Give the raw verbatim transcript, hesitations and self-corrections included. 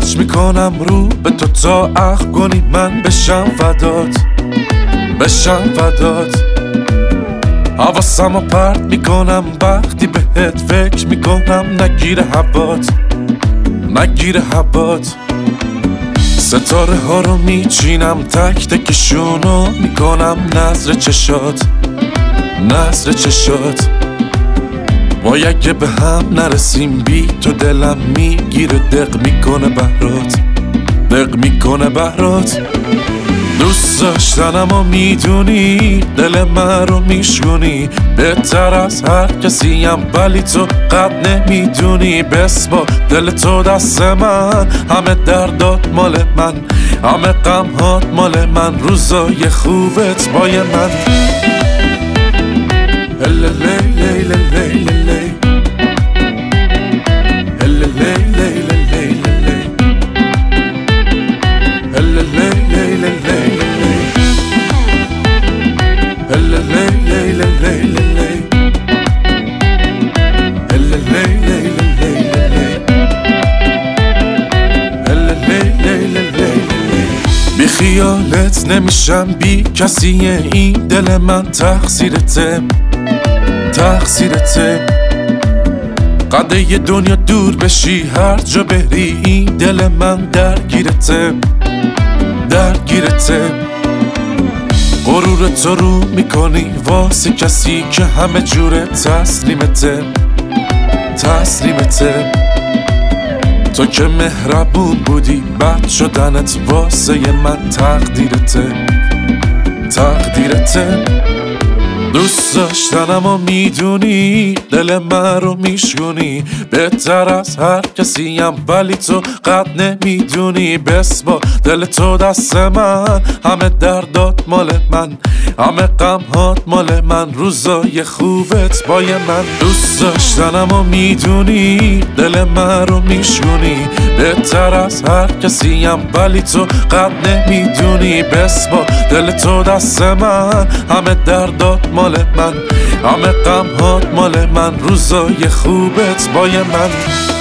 تلاش میکنم رو به تو تا عقل کنی من بشم فدات، بشم فدات. حواسمو پرت میکنم وقتی بهت فکر میکنم، نگیره هوات، نگیره هوات. ستاره ها رو میچینم تک تکشونو میکنم نظر چشات، نظر چشات. وای اگه به هم نرسیم بی تو دلم میگیره، دق میکنه بهرات، دق میکنه بهرات. دوست داشتنم و میدونی دل من رو میشونی، بهتر از هر کسیم ولی تو قد نمیدونی. بس با دل تو دست من، همه دردات مال من، همه غمهات مال من، روزای خوبت بای من. هله لی لی لی لی لی هله لی لی لی لی لی هله لی لی لی لی هله لی لی لی لی لی هله لی لی لی لی هله لی لی لی لی. بی خیالت نمیشم بی کسی، این دل من تقصیرته، تقصیرته. قده یه دنیا دور بشی هر جا بری، این دل من درگیرته، درگیرته. غرور تو رو میکنی واسه کسی که همه جوره تسلیمته، تسلیمته. تو که مهربون بودی بد شدنت واسه من تقدیرته، تقدیرته. دوست داشتنم و میدونی دل من رو میشونی، بهتر از هر کسیم ولی تو قد نمیدونی. بس با دل تو دست من، همه دردات مال من، همه غمهات مال من، روزای خوبت بای من. دوست داشتنم و میدونی دل من رو میشونی، بهتر از هر کسیم ولی تو قد نمیدونی. بس با دل تو دست من، همه دردات مال من، همه غمهات مال من، روزای خوبت بای من.